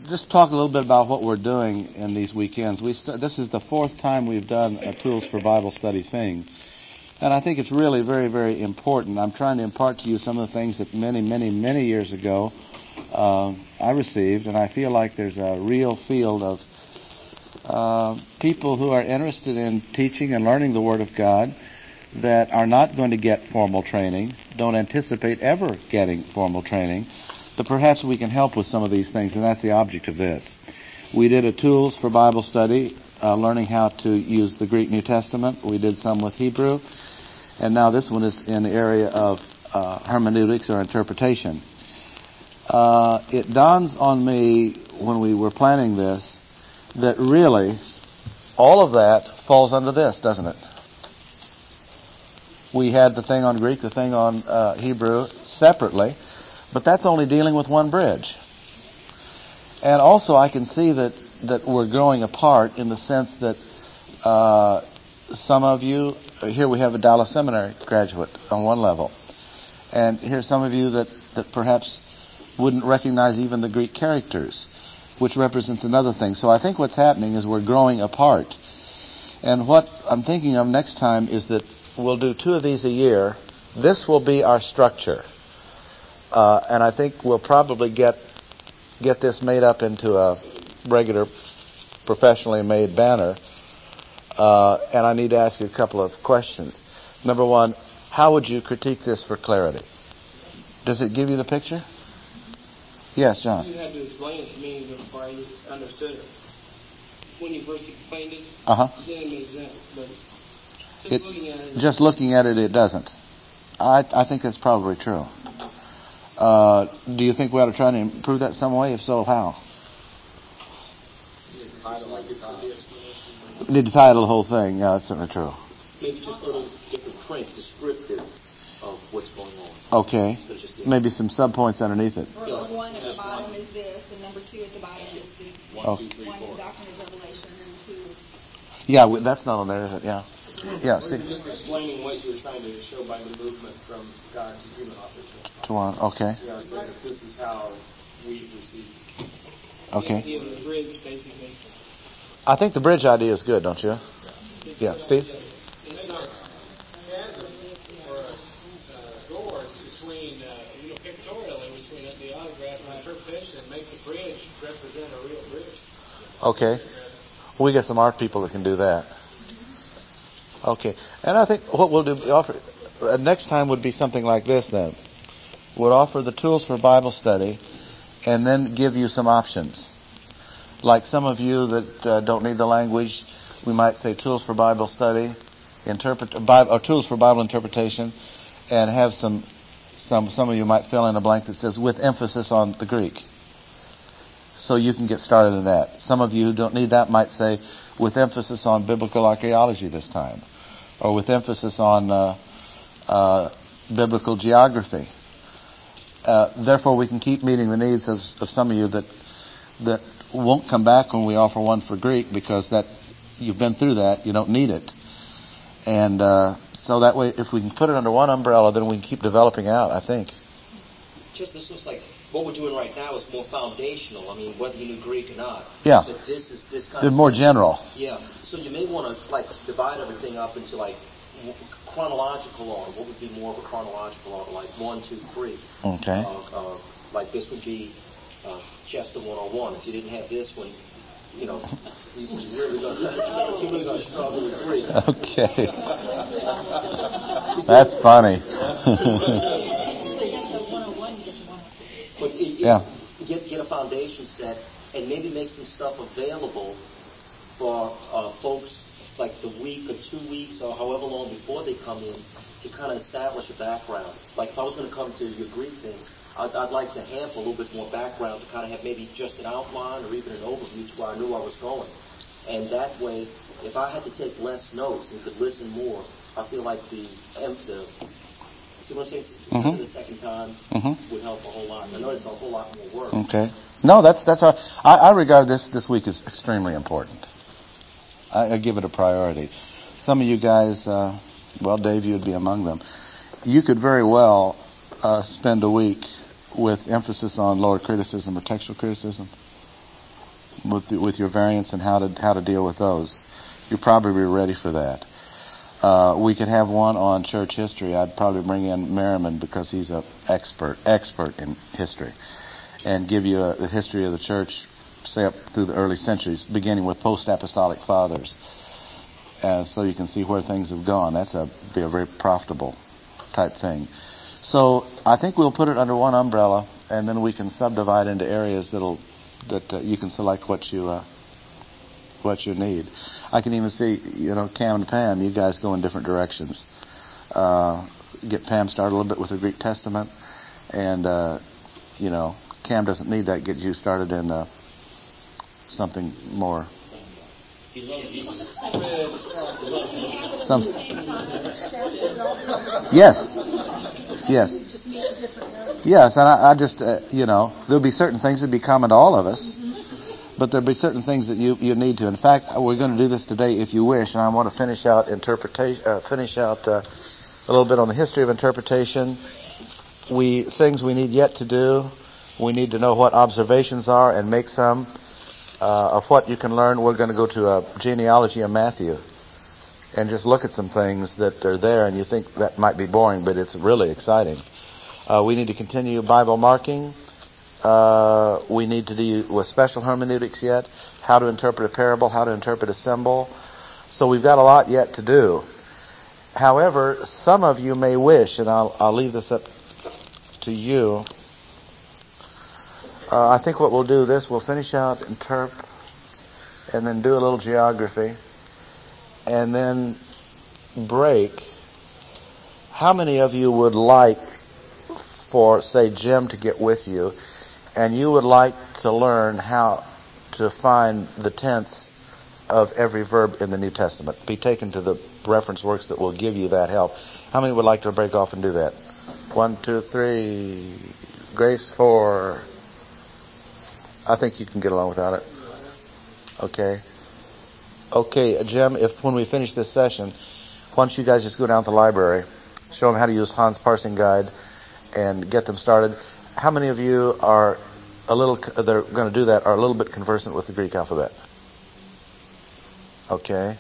just talk a little bit about what we're doing in these weekends. This is the fourth time we've done a Tools for Bible Study thing. And I think it's really very, very important. I'm trying to impart to you some of the things that many years ago I received, and I feel like there's a real field of people who are interested in teaching and learning the Word of God that are not going to get formal training, don't anticipate ever getting formal training, but perhaps we can help with some of these things, and that's the object of this. We did a Tools for Bible Study, learning how to use the Greek New Testament. We did some with Hebrew. And now this one is in the area of hermeneutics or interpretation. It dawns on me when we were planning this that really all of that falls under this, doesn't it? We had the thing on Greek, the thing on Hebrew separately, but that's only dealing with one bridge. And also I can see that we're growing apart in the sense that some of you, here we have a Dallas Seminary graduate on one level. And here's some of you that perhaps wouldn't recognize even the Greek characters, which represents another thing. So I think what's happening is we're growing apart. And what I'm thinking of next time is that we'll do 2 of these a year. This will be our structure. And I think we'll probably get this made up into a regular professionally made banner. And I need to ask you a couple of questions. Number one, how would you critique this for clarity? Does it give you the picture? Yes, John. You had to explain it to me before I understood it. When you first explained it, then it made sense. But just looking at it, it doesn't. I think that's probably true. Do you think we ought to try to improve that some way? If so, how? We need to title the whole thing. Yeah, that's certainly true. Maybe just a little different print, descriptive of what's going on. Okay. Maybe some subpoints underneath it. Or 1 at the bottom is this, and number 2 at the bottom is the 1 is the doctrine of revelation, and 2 is... Yeah, that's not on there, is it? Yeah. Yeah, Steve. Just explaining what you were trying to show by the movement from God to human authorship. To one, okay. Yeah, so that this is how we receive. Okay. The bridge, basically. I think the bridge idea is good, don't you? Yeah, Steve? Doors between, pictorially between the autograph and interpretation and make the bridge represent a real bridge. Okay. We got some art people that can do that. Okay. And I think what we'll do, next time would be something like this then. We'll offer the Tools for Bible Study and then give you some options. Like some of you that don't need the language, we might say Tools for Bible Study, or Tools for Bible Interpretation, and have some of you might fill in a blank that says with emphasis on the Greek. So you can get started in that. Some of you who don't need that might say with emphasis on biblical archaeology this time, or with emphasis on biblical geography. Therefore, we can keep meeting the needs of some of you that won't come back when we offer one for Greek because that you've been through that, you don't need it. And so that way, if we can put it under one umbrella, then we can keep developing out, I think. Just this looks like what we're doing right now is more foundational. I mean, whether you knew Greek or not. Yeah. But this kind They're of more general. Yeah. So you may want to divide everything up into chronological order. What would be more of a chronological order, like 1, 2, 3? Okay. Like this would be Chester 101. If you didn't have this one, you're really going to struggle with Greek. Okay. That's funny. But get a foundation set and maybe make some stuff available for folks like the week or 2 weeks or however long before they come in to kind of establish a background. Like if I was going to come to your Greek thing, I'd like to have a little bit more background to kind of have maybe just an outline or even an overview to where I knew I was going. And that way, if I had to take less notes and could listen more, I feel like see what I'm saying? The second time would help a whole lot. I know it's a whole lot more work. Okay. No, that's I regard this week as extremely important. I give it a priority. Some of you guys, Dave, you'd be among them. You could very well spend a week with emphasis on lower criticism or textual criticism. with your variants and how to deal with those. You're probably ready for that. We could have one on church history. I'd probably bring in Merriman because he's an expert in history, and give you the history of the church, say up through the early centuries, beginning with post-apostolic fathers, so you can see where things have gone. That's be a very profitable type thing. So I think we'll put it under one umbrella, and then we can subdivide into areas that you can select what you need. I can even see, Cam and Pam, you guys go in different directions. Get Pam started a little bit with the Greek Testament, and Cam doesn't need that. Get you started in something more. Yes. Yes, and I just, there'll be certain things that be common to all of us, but there'll be certain things that you need to. In fact, we're going to do this today if you wish, and I want to finish out a little bit on the history of interpretation. Things we need yet to do. We need to know what observations are and make some of what you can learn. We're going to go to a genealogy of Matthew and just look at some things that are there, and you think that might be boring, but it's really exciting. We need to continue Bible marking. We need to do with special hermeneutics yet, how to interpret a parable, how to interpret a symbol. So we've got a lot yet to do. However, some of you may wish, and I'll leave this up to you. I think what we'll do we'll finish out interp, and then do a little geography, and then break. How many of you would like for, say, Jim to get with you, and you would like to learn how to find the tense of every verb in the New Testament? Be taken to the reference works that will give you that help. How many would like to break off and do that? 1, 2, 3. Grace, 4. I think you can get along without it. Okay, Jim, when we finish this session, why don't you guys just go down to the library, show them how to use Hans Parsing Guide, and get them started. How many of you are they're going to do that, are a little bit conversant with the Greek alphabet? Okay.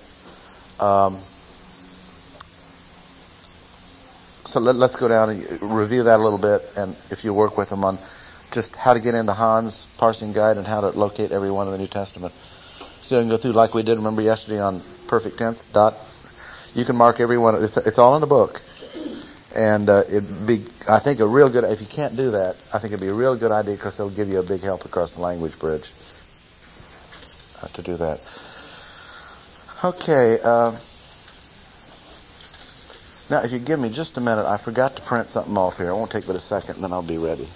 So let's go down and review that a little bit, and if you work with them on just how to get into Hans Parsing Guide and how to locate every one in the New Testament. So you can go through like we did, remember yesterday on perfect tense, dot. You can mark every one. It's all in the book. And it'd be, I think, a real good, if you can't do that, I think it'd be a real good idea because it'll give you a big help across the language bridge to do that. Okay. Now, if you give me just a minute, I forgot to print something off here. It won't take but a second, and then I'll be ready.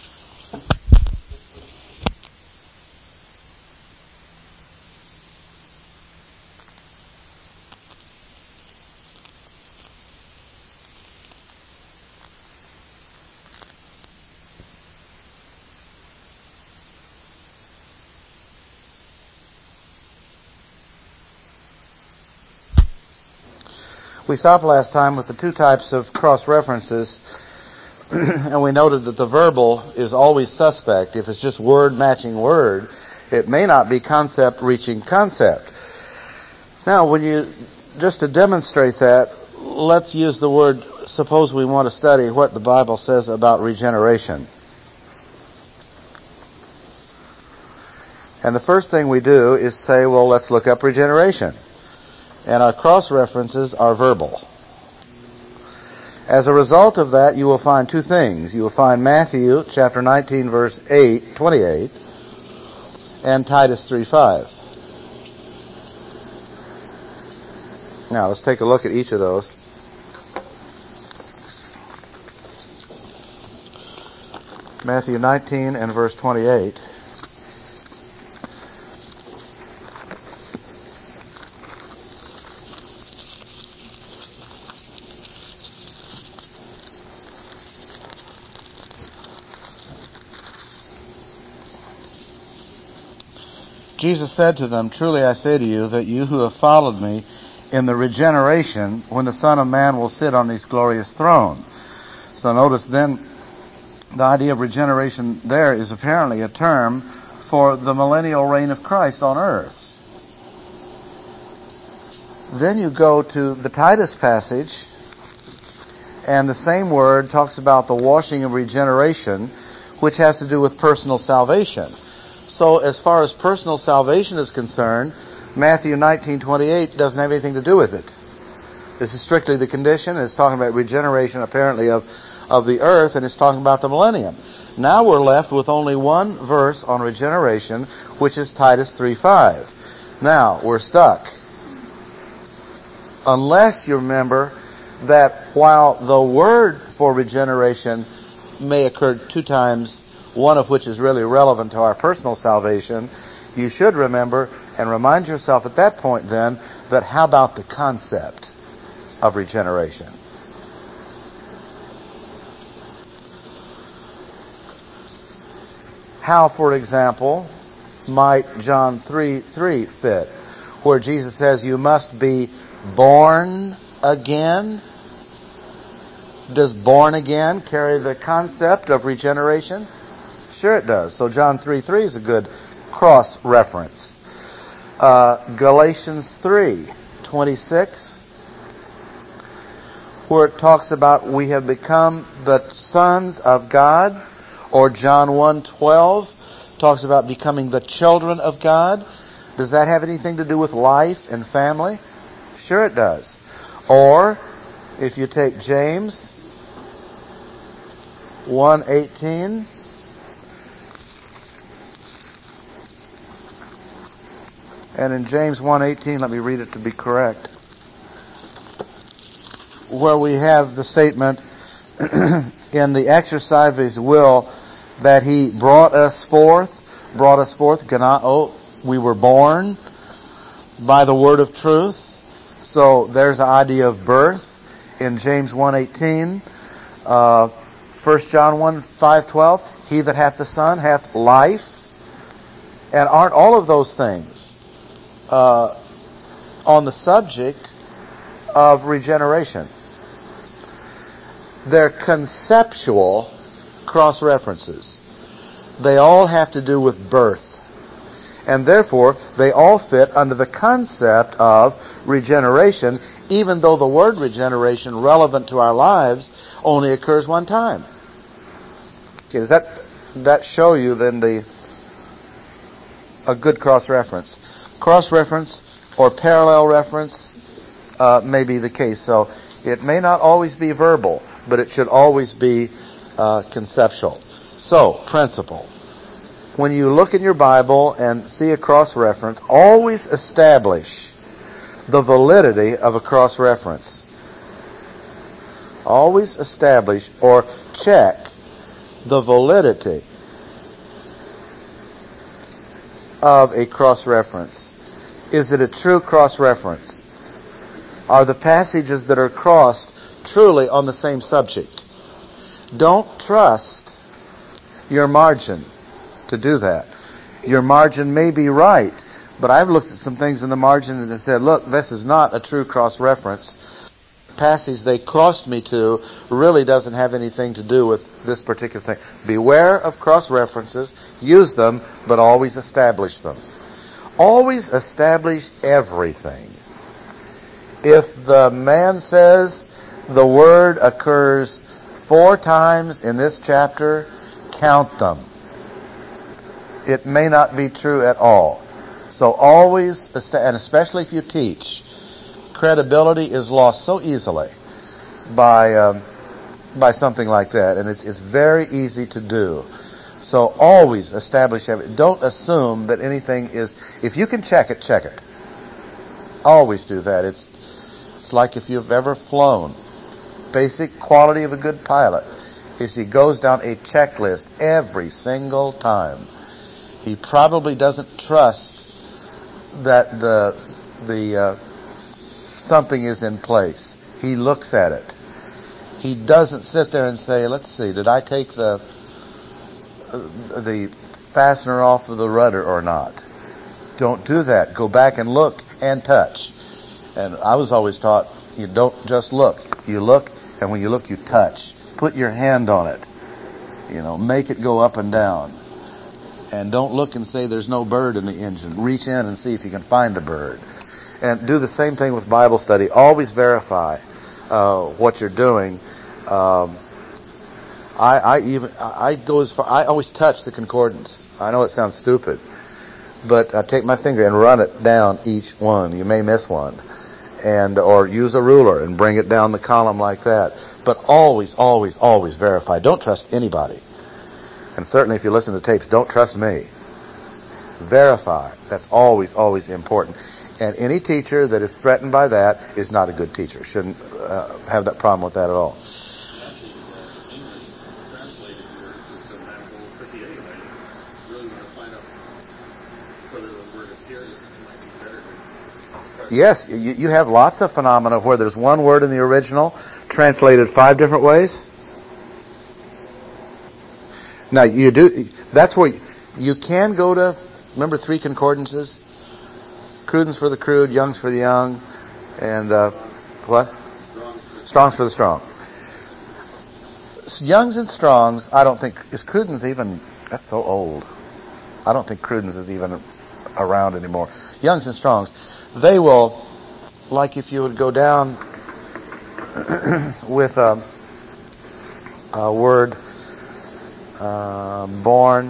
We stopped last time with the two types of cross-references, and we noted that the verbal is always suspect. If it's just word matching word, it may not be concept reaching concept. Now, just to demonstrate that, let's use the word, suppose we want to study what the Bible says about regeneration. And the first thing we do is say, well, let's look up regeneration. And our cross-references are verbal. As a result of that, you will find two things. You will find Matthew chapter 19, verse 28, and Titus 3:5. Now, let's take a look at each of those. Matthew 19 and verse 28. Jesus said to them, "Truly I say to you that you who have followed me in the regeneration, when the Son of Man will sit on his glorious throne." So notice then, the idea of regeneration there is apparently a term for the millennial reign of Christ on earth. Then you go to the Titus passage, and the same word talks about the washing of regeneration, which has to do with personal salvation. So as far as personal salvation is concerned, Matthew 19:28 doesn't have anything to do with it. This is strictly the condition. It's talking about regeneration apparently of the earth, and it's talking about the millennium. Now we're left with only one verse on regeneration, which is Titus 3:5. Now, we're stuck. Unless you remember that while the word for regeneration may occur 2 times, one of which is really relevant to our personal salvation, you should remember and remind yourself at that point then that how about the concept of regeneration? How, for example, might John 3:3 fit, where Jesus says you must be born again? Does born again carry the concept of regeneration? Sure it does. So John 3:3 is a good cross-reference. Galatians 3:26, where it talks about we have become the sons of God, or John 1:12 talks about becoming the children of God. Does that have anything to do with life and family? Sure it does. Or if you take James 1:18, and in James 1:18, let me read it to be correct, where we have the statement, in the exercise of His will, that He brought us forth, ganao, we were born by the word of truth. So there's the idea of birth in James 1:18. 1 John 1:5-12, he that hath the Son hath life. And aren't all of those things on the subject of regeneration? They're conceptual cross-references. They all have to do with birth. And therefore, they all fit under the concept of regeneration, even though the word regeneration, relevant to our lives, only occurs one time. Okay, does that show you then a good cross-reference? Cross-reference or parallel reference may be the case. So it may not always be verbal, but it should always be conceptual. So, principle. When you look in your Bible and see a cross-reference, always establish the validity of a cross-reference. Always establish or check the validity of a cross-reference. Is it a true cross-reference? Are the passages that are crossed truly on the same subject? Don't trust your margin to do that. Your margin may be right, but I've looked at some things in the margin and said, look, this is not a true cross-reference. The passage they crossed me to really doesn't have anything to do with this particular thing. Beware of cross-references. Use them, but always establish them. Always establish everything. If the man says the word occurs 4 times in this chapter, count them. It may not be true at all. So always, and especially if you teach, credibility is lost so easily by something like that, and it's very easy to do. So always establish everything. Don't assume that anything is. If you can check it, check it. Always do that. It's like if you've ever flown. Basic quality of a good pilot is he goes down a checklist every single time. He probably doesn't trust that the something is in place. He looks at it. He doesn't sit there and say, let's see, did I take the fastener off of the rudder or not? Don't do that. Go back and look and touch. And I was always taught, you don't just look. You look, and when you look, you touch. Put your hand on it. Make it go up and down. And don't look and say there's no bird in the engine. Reach in and see if you can find a bird. And do the same thing with Bible study. Always verify what you're doing. I go as far. I always touch the concordance. I know it sounds stupid, but I take my finger and run it down each one. You may miss one, or use a ruler and bring it down the column like that. But always, always, always verify. Don't trust anybody, and certainly if you listen to tapes, don't trust me. Verify. That's always, always important. And any teacher that is threatened by that is not a good teacher. Shouldn't have that problem with that at all. Yes, you have lots of phenomena where there's one word in the original translated 5 different ways. Now you do. That's where you can go to. Remember 3 concordances: Cruden's for the crude, Young's for the young, and what? Strong's for the strong. Young's and Strong's. I don't think is Cruden's even. That's so old. I don't think Cruden's is even around anymore. Young's and Strong's. They will, like if you would go down with a word, born,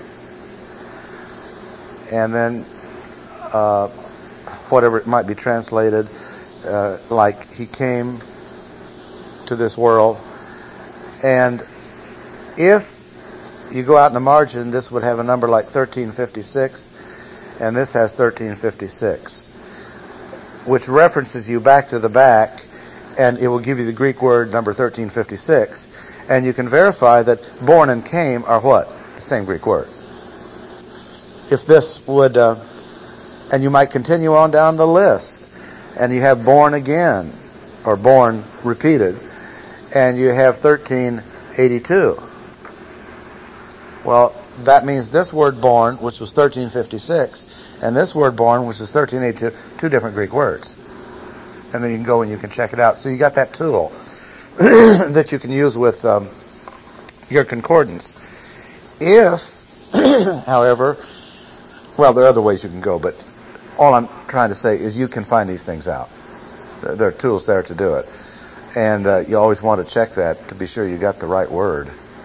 and then whatever it might be translated, like he came to this world. And if you go out in the margin, this would have a number like 1356, and this has 1356. Which references you back to the back, and it will give you the Greek word number 1356, and you can verify that born and came are what? The same Greek word. If this would, and you might continue on down the list, and you have born again, or born repeated, and you have 1382. Well, that means this word born, which was 1356, and this word born, which is 1382, 2 different Greek words. And then you can go and you can check it out. So you got that tool that you can use with your concordance. If, however, well, there are other ways you can go, but all I'm trying to say is you can find these things out. There are tools there to do it. And you always want to check that to be sure you got the right word.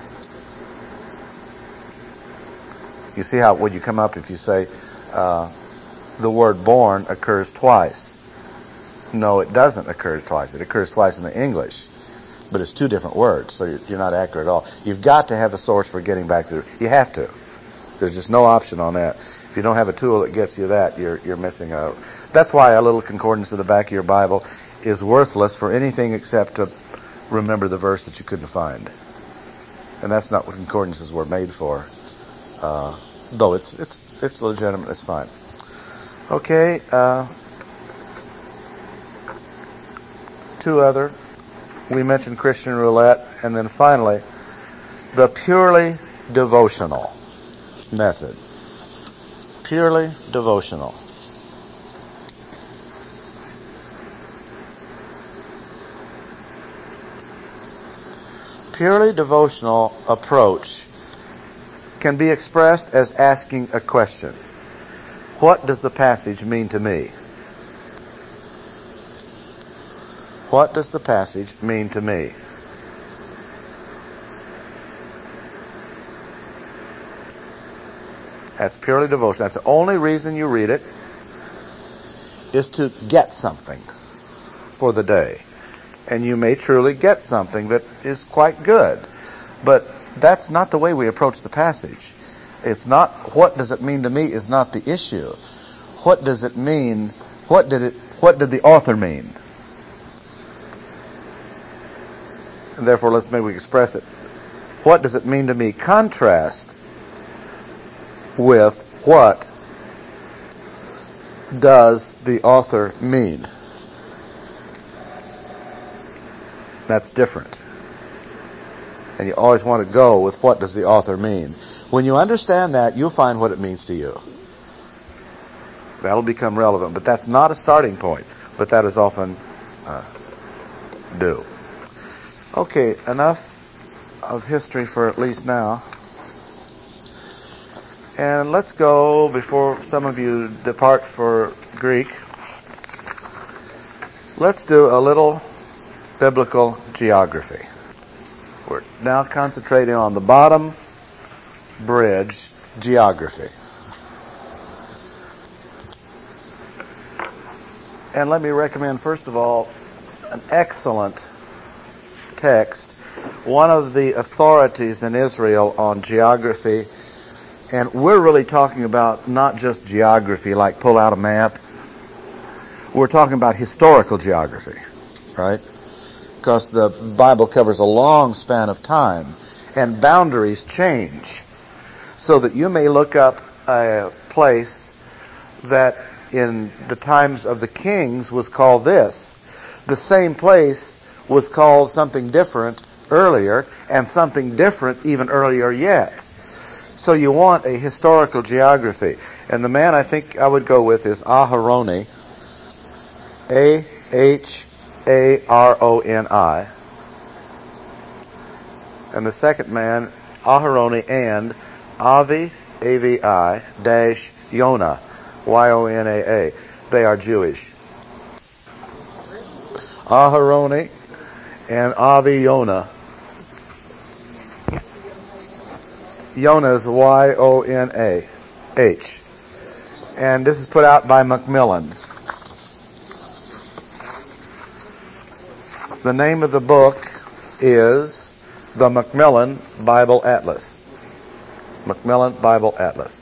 You see how, would you come up if you say, the word born occurs twice? No, it doesn't occur twice. It occurs twice in the English, but it's 2 different words, so you're not accurate at all. You've got to have a source for getting back to it. You have to. There's just no option on that. If you don't have a tool that gets you that, you're missing out. That's why a little concordance in the back of your Bible is worthless for anything except to remember the verse that you couldn't find. And that's not what concordances were made for. Though it's legitimate, it's fine. Okay, 2 other. We mentioned Christian roulette, and then finally, the purely devotional method. Purely devotional. Purely devotional approach can be expressed as asking a question. What does the passage mean to me? What does the passage mean to me? That's purely devotion. That's the only reason you read it, is to get something for the day. And you may truly get something that is quite good. But that's not the way we approach the passage. It's not, what does it mean to me is not the issue. What does it mean? What did the author mean? And therefore, let's maybe express it. What does it mean to me? Contrast with what does the author mean? That's different. And you always want to go with what does the author mean. When you understand that, you'll find what it means to you. That'll become relevant. But that's not a starting point. But that is often due. Okay, enough of history for at least now. And let's go, before some of you depart for Greek, let's do a little biblical geography. We're now concentrating on the bottom bridge, geography. And let me recommend, first of all, an excellent text. One of the authorities in Israel on geography, and we're really talking about not just geography, like pull out a map. We're talking about historical geography, right? Because the Bible covers a long span of time, and boundaries change. So that you may look up a place that in the times of the kings was called this. The same place was called something different earlier, and something different even earlier yet. So you want a historical geography. And the man I think I would go with is Aharoni. Aharoni. And the second man, Aharoni, and Avi, A-V-I, dash Yonah, Y-O-N-A-A. They are Jewish. Aharoni and Avi Yonah. Yonah is Y-O-N-A-H. And this is put out by Macmillan. The name of the book is the Macmillan Bible Atlas. Macmillan Bible Atlas.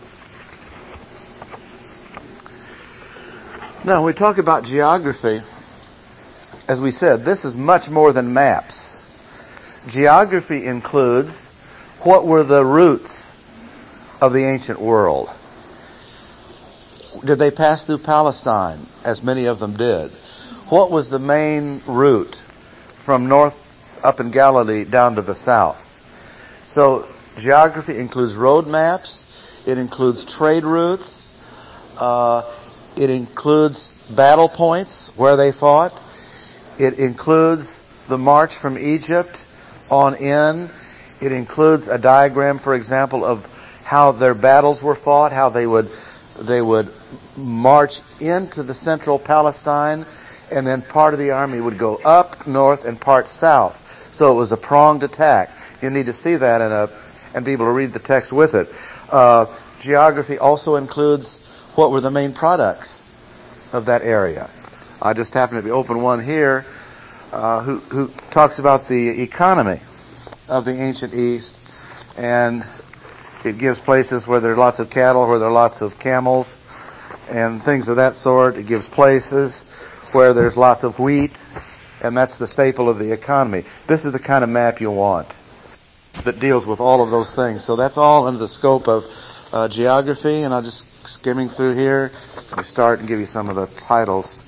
Now, when we talk about geography, as we said, this is much more than maps. Geography includes what were the roots of the ancient world. Did they pass through Palestine, as many of them did? What was the main route from north up in Galilee down to the south? So geography includes road maps. It includes trade routes. It includes battle points where they fought. It includes the march from Egypt on in. It includes a diagram, for example, of how their battles were fought, how they would march into the central Palestine, and then part of the army would go up north and part south. So it was a pronged attack. You need to see that and be able to read the text with it. Geography also includes what were the main products of that area. I just happen to be open one here who talks about the economy of the ancient East, and it gives places where there are lots of cattle, where there are lots of camels, and things of that sort. It gives places where there's lots of wheat, and that's the staple of the economy. This is the kind of map you want that deals with all of those things. So that's all under the scope of geography, and I'll just skimming through here. Let me start and give you some of the titles.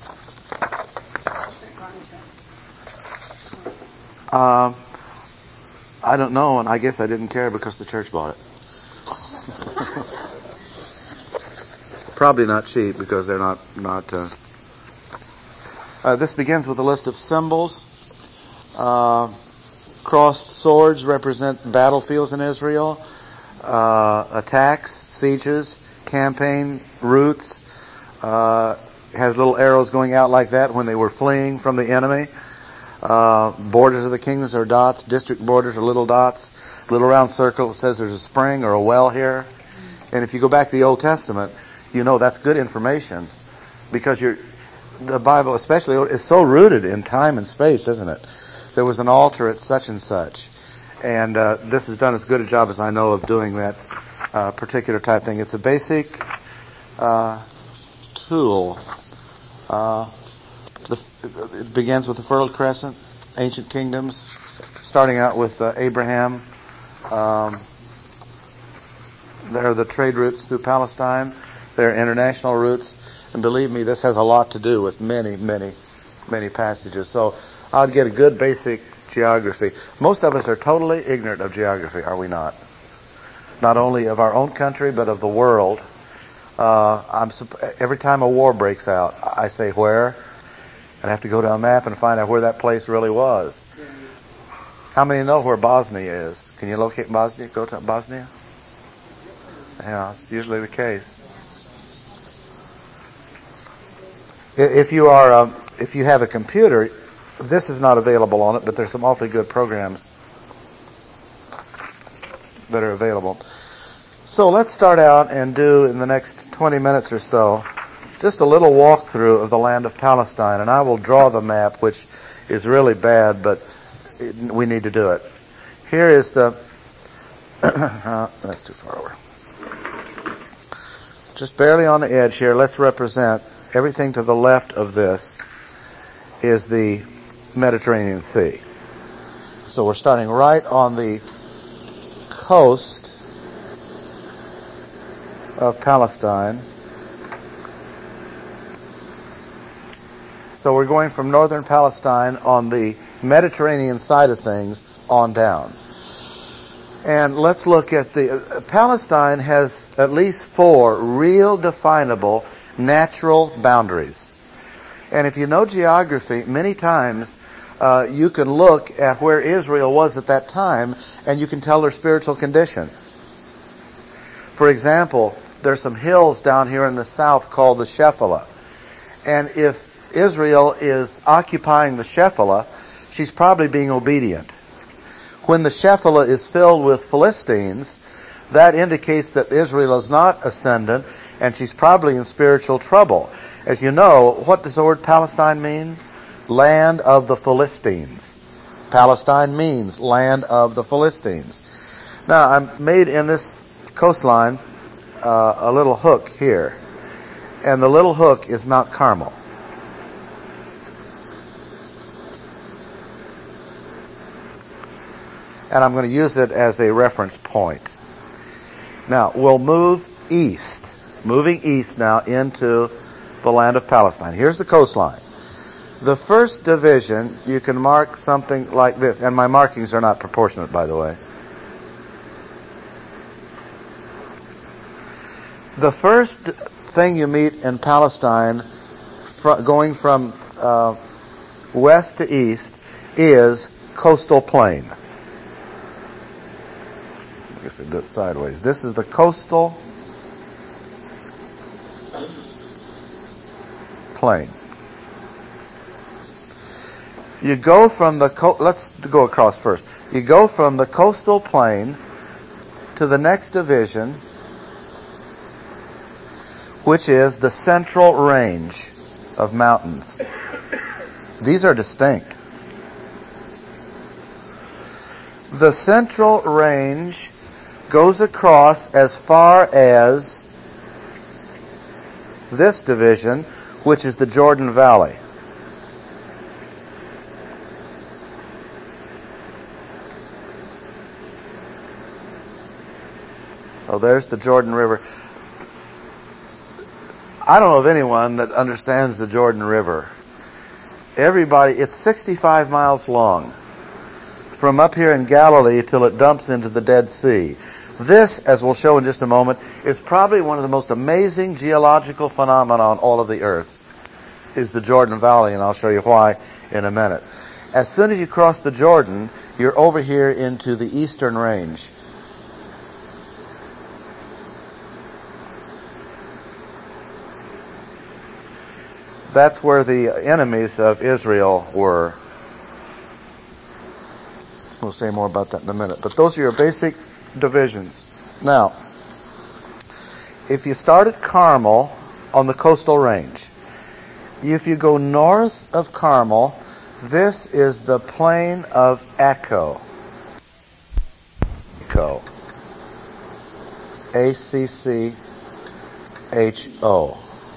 I don't know, and I guess I didn't care because the church bought it. Probably not cheap because they're not. This begins with a list of symbols. Crossed swords represent battlefields in Israel. Attacks, sieges, campaign routes. Has little arrows going out like that when they were fleeing from the enemy. Borders of the kingdoms are dots. District borders are little dots. Little round circle says there's a spring or a well here. And if you go back to the Old Testament, you know that's good information, because the Bible especially is so rooted in time and space, isn't it? There was an altar at such and such. And this has done as good a job as I know of doing that particular type thing. It's a basic tool. It begins with the Fertile Crescent, ancient kingdoms, starting out with Abraham. There are the trade routes through Palestine. There are international routes. And believe me, this has a lot to do with many, many, many passages. So I'd get a good basic geography. Most of us are totally ignorant of geography, are we not? Not only of our own country, but of the world. Every time a war breaks out, I say where, and I have to go to a map and find out where that place really was. How many know where Bosnia is? Can you locate Bosnia? Go to Bosnia? Yeah, it's usually the case. If you have a computer, this is not available on it, but there's some awfully good programs that are available. So let's start out and do, in the next 20 minutes or so, just a little walkthrough of the land of Palestine. And I will draw the map, which is really bad, but we need to do it. Here is the... that's too far over. Just barely on the edge here, let's represent everything to the left of this is the Mediterranean Sea. So we're starting right on the coast of Palestine. So we're going from northern Palestine on the Mediterranean side of things on down. And let's look at Palestine has at least 4 real definable natural boundaries. And if you know geography, many times you can look at where Israel was at that time and you can tell their spiritual condition. For example, there's some hills down here in the south called the Shephelah. And if Israel is occupying the Shephelah, she's probably being obedient. When the Shephelah is filled with Philistines, that indicates that Israel is not ascendant, and she's probably in spiritual trouble. As you know, what does the word Palestine mean? Land of the Philistines. Palestine means land of the Philistines. Now, I made in this coastline a little hook here, and the little hook is Mount Carmel. And I'm going to use it as a reference point. Now, we'll move east. Moving east now into the land of Palestine. Here's the coastline. The first division, you can mark something like this. And my markings are not proportionate, by the way. The first thing you meet in Palestine, going from west to east, is coastal plain. I guess we do it sideways. This is the coastal plain. You go from let's go across first. You go from the coastal plain to the next division, which is the central range of mountains. These are distinct. The central range goes across as far as this division, which is the Jordan Valley. Oh, there's the Jordan River. I don't know of anyone that understands the Jordan River. It's 65 miles long, from up here in Galilee till it dumps into the Dead Sea. This, as we'll show in just a moment, is probably one of the most amazing geological phenomena on all of the earth, is the Jordan Valley, and I'll show you why in a minute. As soon as you cross the Jordan, you're over here into the eastern range. That's where the enemies of Israel were. We'll say more about that in a minute. But those are your basic divisions. Now, if you start at Carmel on the coastal range, if you go north of Carmel, this is the plain of Acco. Acco. A-C-C-H-O.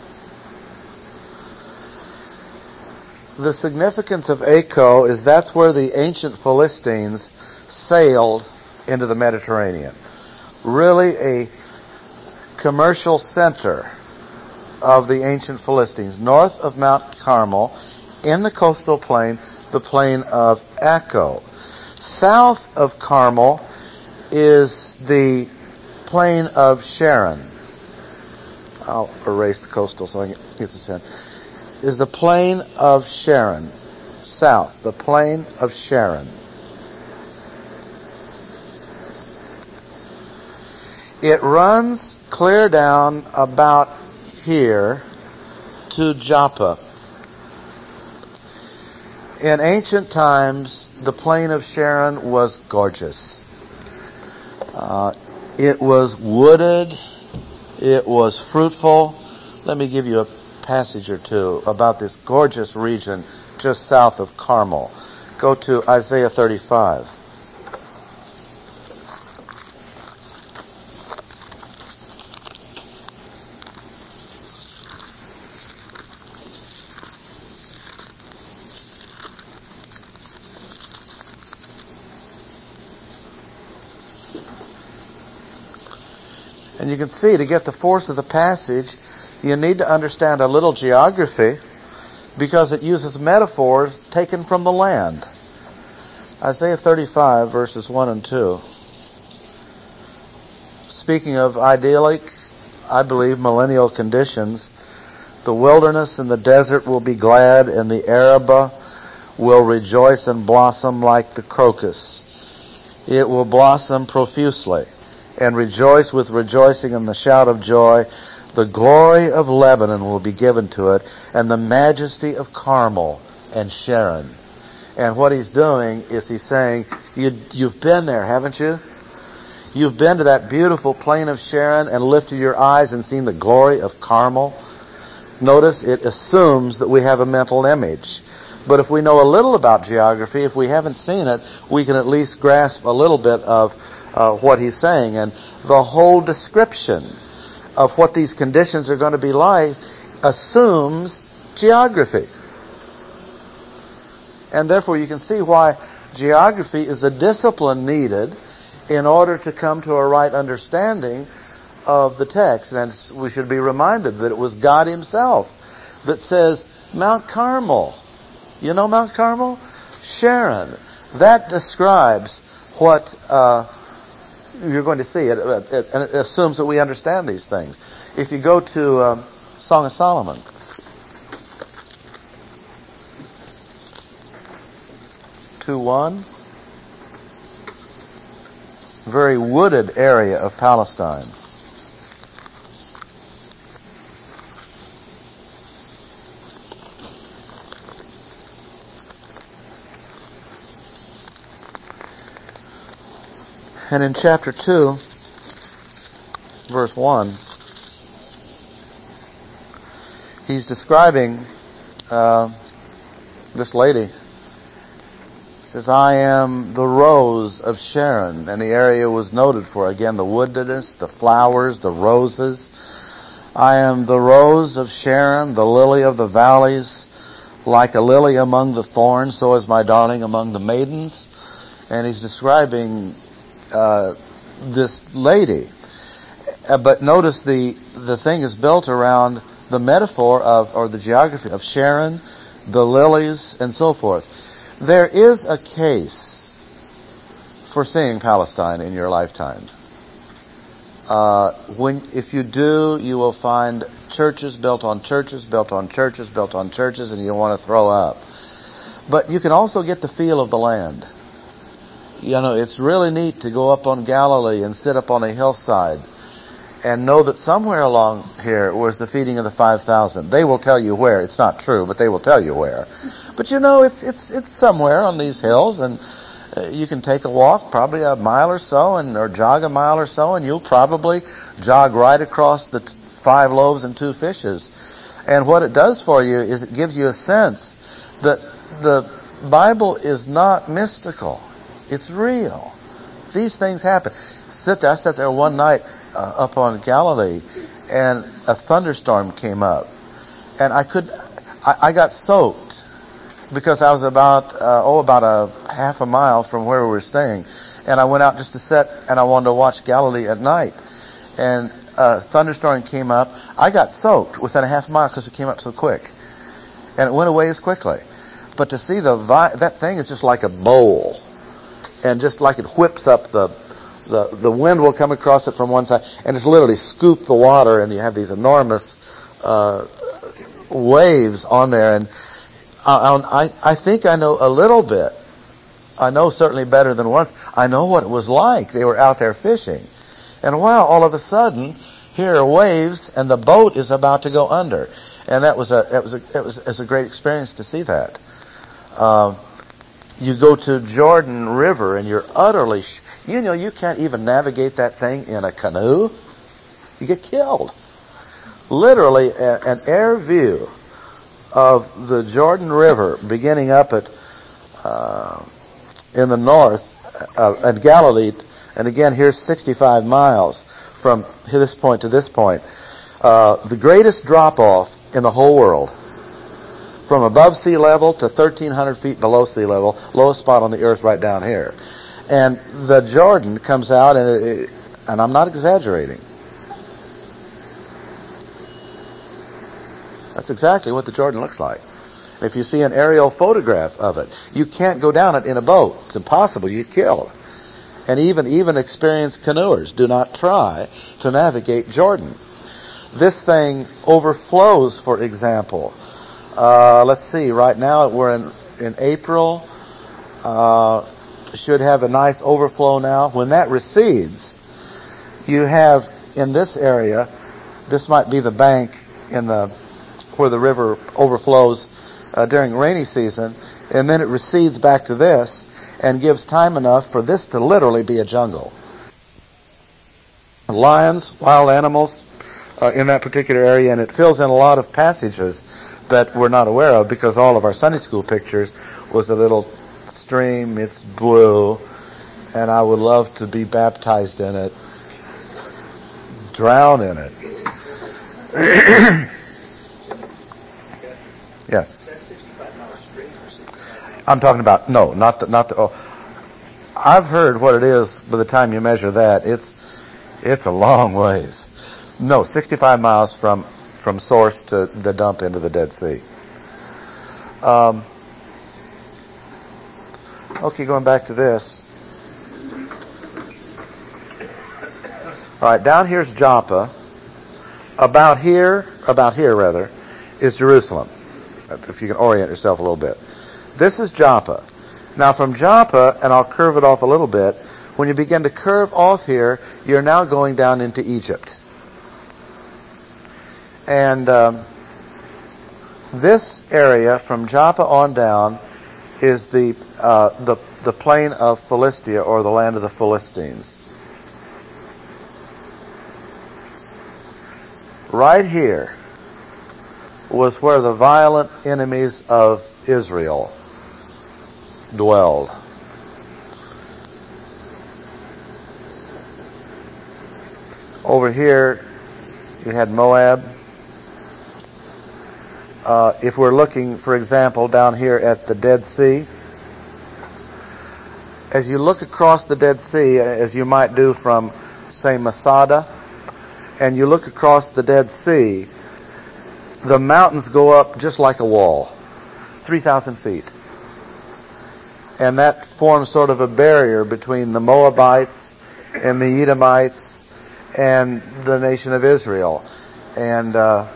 The significance of Acco is that's where the ancient Philistines sailed into the Mediterranean. Really a commercial center of the ancient Philistines. North of Mount Carmel, in the coastal plain, the plain of Acco. South of Carmel is the plain of Sharon. I'll erase the coastal so I can get this in. Is the plain of Sharon. South, the plain of Sharon. It runs clear down about here to Joppa. In ancient times, the plain of Sharon was gorgeous. It was wooded. It was fruitful. Let me give you a passage or two about this gorgeous region just south of Carmel. Go to Isaiah 35. And you can see, to get the force of the passage, you need to understand a little geography, because it uses metaphors taken from the land. Isaiah 35, verses 1 and 2. Speaking of idyllic, I believe, millennial conditions, the wilderness and the desert will be glad, and the Arabah will rejoice and blossom like the crocus. It will blossom profusely and rejoice with rejoicing and the shout of joy. The glory of Lebanon will be given to it, and the majesty of Carmel and Sharon. And what he's doing is he's saying, you've been there, haven't you? You've been to that beautiful plain of Sharon and lifted your eyes and seen the glory of Carmel. Notice it assumes that we have a mental image. But if we know a little about geography, if we haven't seen it, we can at least grasp a little bit of what he's saying. And the whole description of what these conditions are going to be like assumes geography. And therefore you can see why geography is a discipline needed in order to come to a right understanding of the text. And we should be reminded that it was God himself that says, Mount Carmel. You know Mount Carmel? Sharon. That describes what you're going to see. And it assumes that we understand these things. If you go to Song of Solomon, (2:1), very wooded area of Palestine. And in chapter 2, verse 1, he's describing this lady. He says, I am the rose of Sharon. And the area was noted for, again, the woodedness, the flowers, the roses. I am the rose of Sharon, the lily of the valleys. Like a lily among the thorns, so is my darling among the maidens. And he's describing this lady. But notice the thing is built around the metaphor of, or the geography of Sharon, the lilies, and so forth. There is a case for seeing Palestine in your lifetime. If you do, you will find churches built on churches, built on churches, built on churches, and you'll want to throw up. But you can also get the feel of the land. You know, it's really neat to go up on Galilee and sit up on a hillside and know that somewhere along here was the feeding of the 5,000. They will tell you where. It's not true, but they will tell you where. But you know, it's somewhere on these hills, and you can take a walk, probably a mile or so, or jog a mile or so, and you'll probably jog right across the 5 loaves and 2 fishes. And what it does for you is it gives you a sense that the Bible is not mystical. It's real. These things happen. I sat there one night up on Galilee, and a thunderstorm came up, and I got soaked because I was about a half a mile from where we were staying, and I went out just to sit, and I wanted to watch Galilee at night, and a thunderstorm came up. I got soaked within a half a mile because it came up so quick, and it went away as quickly. But to see that thing is just like a bowl. And just like it whips up, the wind will come across it from one side and just literally scoop the water, and you have these enormous waves on there. And I think I know a little bit. I know certainly better than once. I know what it was like. They were out there fishing. And wow, all of a sudden, here are waves, and the boat is about to go under. And it was a great experience to see that. You go to Jordan River, and you're utterly, you can't even navigate that thing in a canoe. You get killed. Literally, an air view of the Jordan River beginning up at in the north at Galilee, and again here's 65 miles from this point to this point. The greatest drop-off in the whole world, from above sea level to 1,300 feet below sea level, lowest spot on the earth right down here. And the Jordan comes out, and I'm not exaggerating. That's exactly what the Jordan looks like. If you see an aerial photograph of it, you can't go down it in a boat. It's impossible. You get killed. And even experienced canoers do not try to navigate Jordan. This thing overflows, for example. Let's see. Right now we're in April. Should have a nice overflow now. When that recedes, you have in this area, this might be the bank where the river overflows during rainy season, and then it recedes back to this and gives time enough for this to literally be a jungle. Lions, wild animals in that particular area, and it fills in a lot of passages that we're not aware of because all of our Sunday school pictures was a little stream, it's blue, and I would love to be baptized in it, drown in it. Yes. I'm talking about, no, not the, I've heard what it is by the time you measure that. It's a long ways. No, 65 miles from source to the dump into the Dead Sea. Okay, going back to this. All right, down here's Joppa. About here is Jerusalem. If you can orient yourself a little bit. This is Joppa. Now from Joppa, and I'll curve it off a little bit, when you begin to curve off here, you're now going down into Egypt. And this area from Joppa on down is the plain of Philistia, or the land of the Philistines. Right here was where the violent enemies of Israel dwelled. Over here, you had Moab. If we're looking, for example, down here at the Dead Sea, as you look across the Dead Sea, as you might do from, say, Masada, and you look across the Dead Sea, the mountains go up just like a wall, 3,000 feet. And that forms sort of a barrier between the Moabites and the Edomites and the nation of Israel. And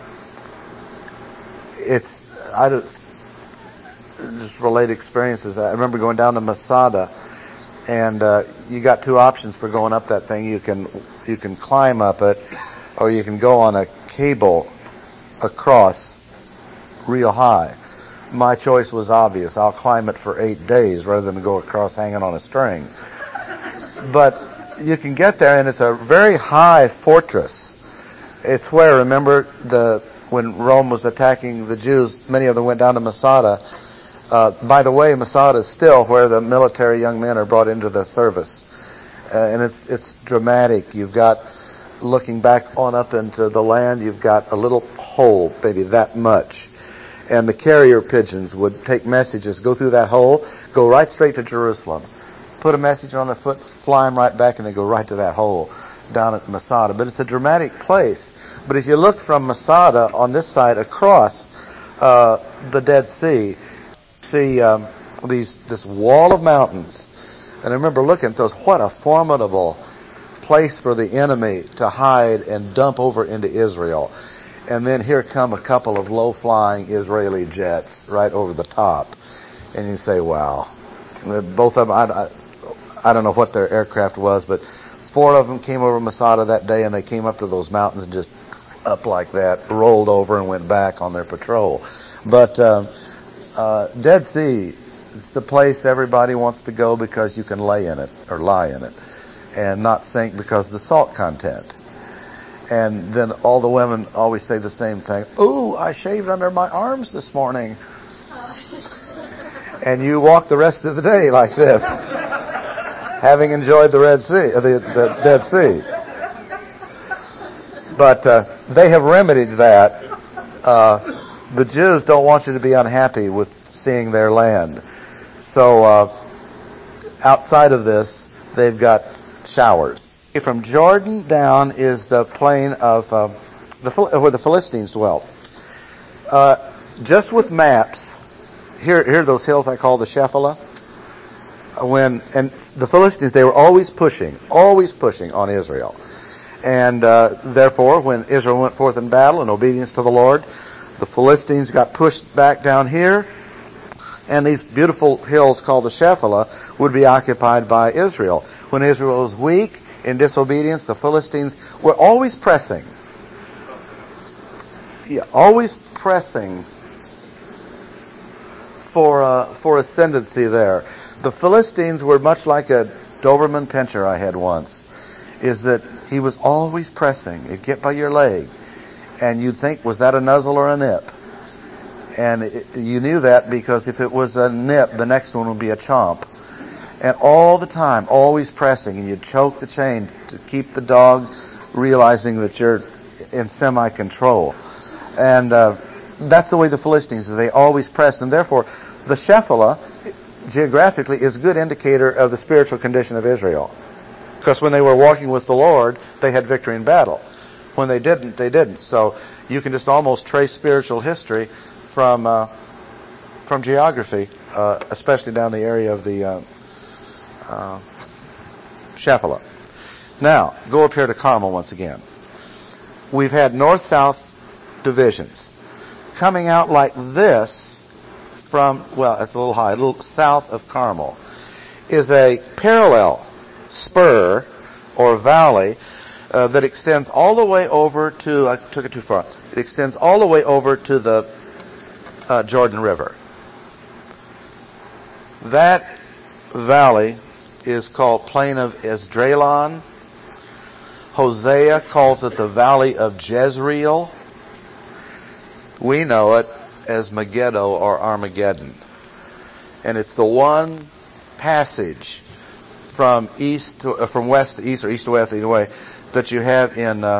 just relate experiences. I remember going down to Masada, and you got two options for going up that thing. You can climb up it, or you can go on a cable across real high. My choice was obvious. I'll climb it for 8 days rather than go across hanging on a string. But you can get there, and it's a very high fortress. It's where, remember, when Rome was attacking the Jews, many of them went down to Masada. By the way, Masada is still where the military young men are brought into the service. And it's dramatic. You've got, looking back on up into the land, you've got a little hole, maybe that much. And the carrier pigeons would take messages, go through that hole, go right straight to Jerusalem. Put a message on the foot, fly them right back, and they go right to that hole down at Masada. But it's a dramatic place. But if you look from Masada on this side across the Dead Sea, see this wall of mountains. And I remember looking at those. What a formidable place for the enemy to hide and dump over into Israel. And then here come a couple of low-flying Israeli jets right over the top. And you say, wow. Both of them, I don't know what their aircraft was, but 4 of them came over Masada that day, and they came up to those mountains and just up like that, rolled over and went back on their patrol. But Dead Sea, it's the place everybody wants to go because you can lay in it or lie in it and not sink because of the salt content. And then all the women always say the same thing. Ooh, I shaved under my arms this morning. And you walk the rest of the day like this, having enjoyed the Red Sea, the Dead Sea. But they have remedied that. The Jews don't want you to be unhappy with seeing their land. So outside of this, they've got showers. From Jordan down is the plain of where the Philistines dwelt. Just with maps, here are those hills I call the Shephelah. And the Philistines, they were always pushing on Israel. And therefore, when Israel went forth in battle in obedience to the Lord, the Philistines got pushed back down here, and these beautiful hills called the Shephelah would be occupied by Israel. When Israel was weak in disobedience, the Philistines were always pressing. Yeah, always pressing for ascendancy there. The Philistines were much like a Doberman Pinscher I had once, is that he was always pressing. It'd get by your leg, and you'd think, was that a nuzzle or a nip? And you knew that because if it was a nip, the next one would be a chomp. And all the time, always pressing, and you'd choke the chain to keep the dog realizing that you're in semi-control. And that's the way the Philistines, they always pressed. And therefore, the Shephelah, geographically, is a good indicator of the spiritual condition of Israel. Because when they were walking with the Lord, they had victory in battle. When they didn't, they didn't. So you can just almost trace spiritual history from geography, especially down the area of the Shephelah. Now, go up here to Carmel once again. We've had north-south divisions. Coming out like this from, well, it's a little high, a little south of Carmel, is a parallel spur or valley that extends all the way over to, I took it too far, it extends all the way over to the Jordan River. That valley is called Plain of Esdraelon. Hosea calls it the Valley of Jezreel. We know it as Megiddo or Armageddon. And it's the one passage from west to east or east to west, either way, that you have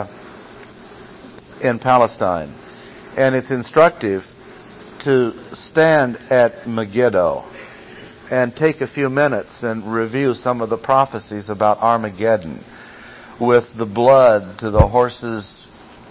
in Palestine. And it's instructive to stand at Megiddo and take a few minutes and review some of the prophecies about Armageddon with the blood to the horses'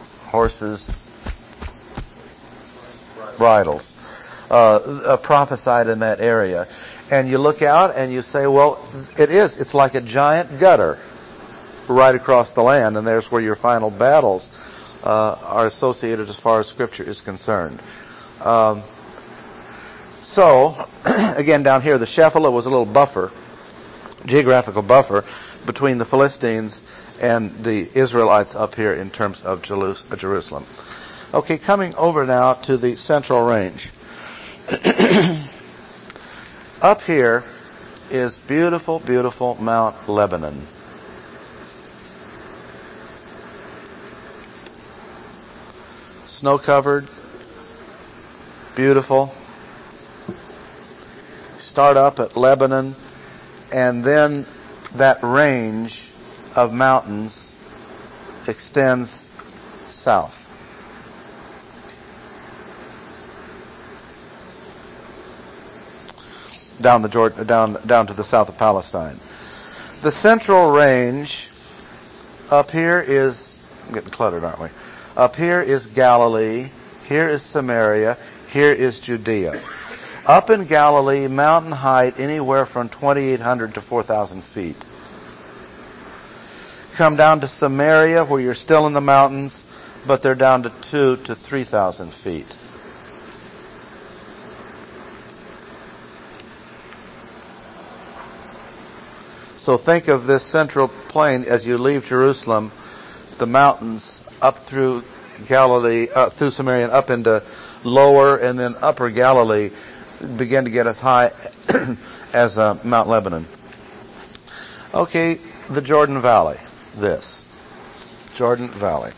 bridles prophesied in that area. And you look out and you say, well, it's like a giant gutter right across the land, and there's where your final battles are associated as far as Scripture is concerned. So, again, down here, the Shephelah was a little buffer, geographical buffer, between the Philistines and the Israelites up here in terms of Jerusalem. Okay, coming over now to the Central Range. Up here is beautiful, beautiful Mount Lebanon. Snow-covered, beautiful. Start up at Lebanon, and then that range of mountains extends south. Down the Jordan, down to the south of Palestine. The Central Range up here is, I'm getting cluttered, aren't we? Up here is Galilee. Here is Samaria. Here is Judea. Up in Galilee, mountain height anywhere from 2,800 to 4,000 feet. Come down to Samaria, where you're still in the mountains, but they're down to 2,000 to 3,000 feet. So think of this central plain as you leave Jerusalem, the mountains up through Galilee, through Samaria and up into lower and then upper Galilee begin to get as high as Mount Lebanon. Okay, the Jordan Valley. This. Jordan Valley.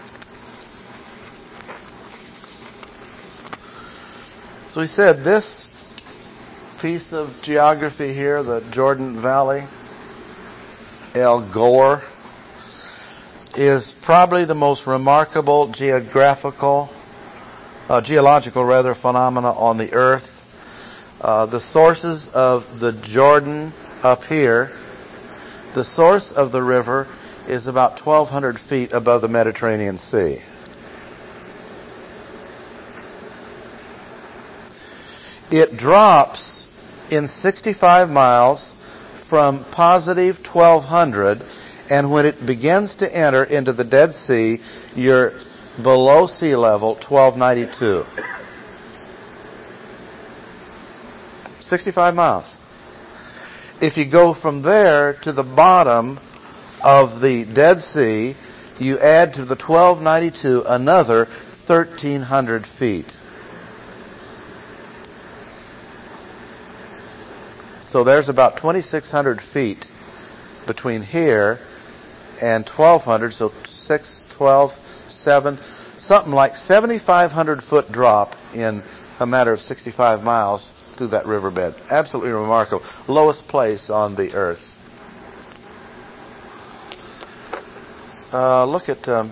So he said this piece of geography here, the Jordan Valley, El Gore, is probably the most remarkable geological phenomena on the earth. The sources of the Jordan up here, the source of the river is about 1,200 feet above the Mediterranean Sea. It drops in 65 miles from positive 1,200, and when it begins to enter into the Dead Sea, you're below sea level 1,292. 65 miles. If you go from there to the bottom of the Dead Sea, you add to the 1,292 another 1,300 feet. So there's about 2,600 feet between here and 1,200, so 6, 12, 7, something like 7,500 foot drop in a matter of 65 miles through that riverbed. Absolutely remarkable. Lowest place on the earth. Look at, the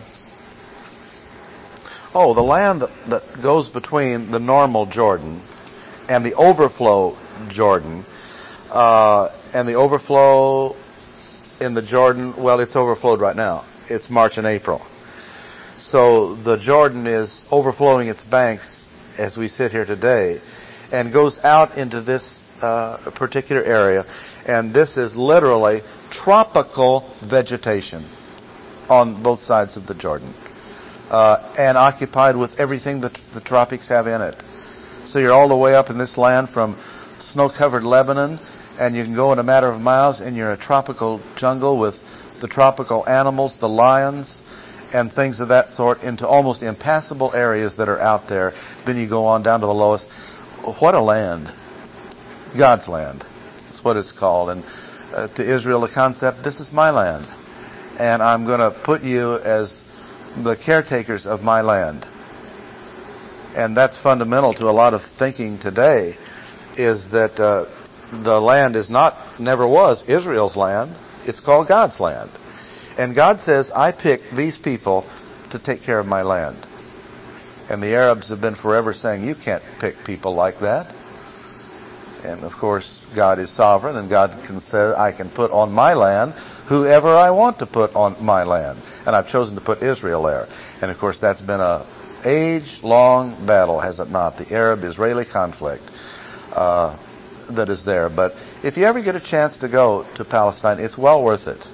land that goes between the normal Jordan and the overflow Jordan. And the overflow in the Jordan, well, it's overflowed right now. It's March and April. So the Jordan is overflowing its banks as we sit here today and goes out into this particular area. And this is literally tropical vegetation on both sides of the Jordan, and occupied with everything that the tropics have in it. So you're all the way up in this land from snow-covered Lebanon, and you can go in a matter of miles and you're in a tropical jungle with the tropical animals, the lions, and things of that sort, into almost impassable areas that are out there. Then you go on down to the lowest. What a land. God's land. That's what it's called. And to Israel, the concept, this is my land. And I'm going to put you as the caretakers of my land. And that's fundamental to a lot of thinking today, is that the land never was Israel's land. It's called God's land. And God says, I picked these people to take care of my land. And the Arabs have been forever saying, you can't pick people like that. And of course, God is sovereign, and God can say, I can put on my land whoever I want to put on my land. And I've chosen to put Israel there. And of course, that's been a age-long battle, has it not? The Arab-Israeli conflict that is there. But if you ever get a chance to go to Palestine, it's well worth it.